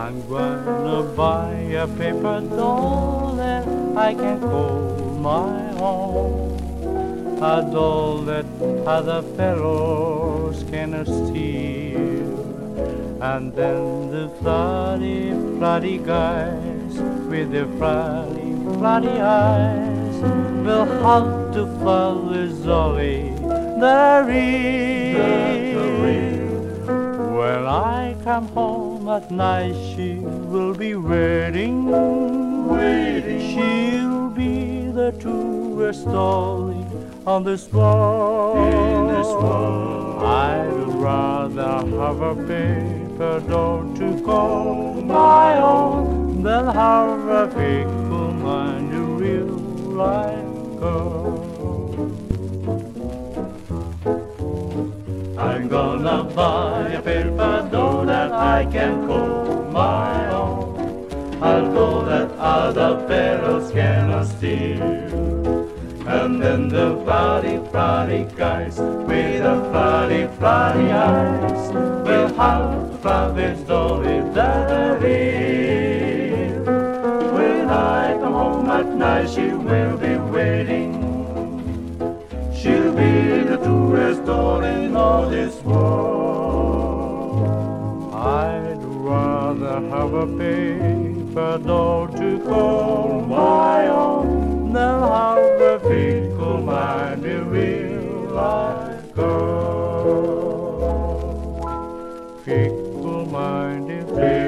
I'm gonna buy a paper doll that I can call my own, a doll that other fellows cannot steal. And then the flirty, flirty guys with their flirty, flirty eyes will have to flirt with Dolly, the real. When I come home at night, she will be waiting. She'll be the truest Dolly on this world. I'd rather have a paper doll to call my own than have a fickle mind, a real life girl. I'm gonna buy a paper doll that I can call my own, a doll that other fellows cannot steal. And then the flirty, flirty guys with the flirty, flirty eyes will have to flirt with Dolly, the real. When I come home at night, she will be waiting. She'll be the truest doll in all this world. I'd rather have a paper doll to call my own than have a fickle-minded real-life girl. Fickle-minded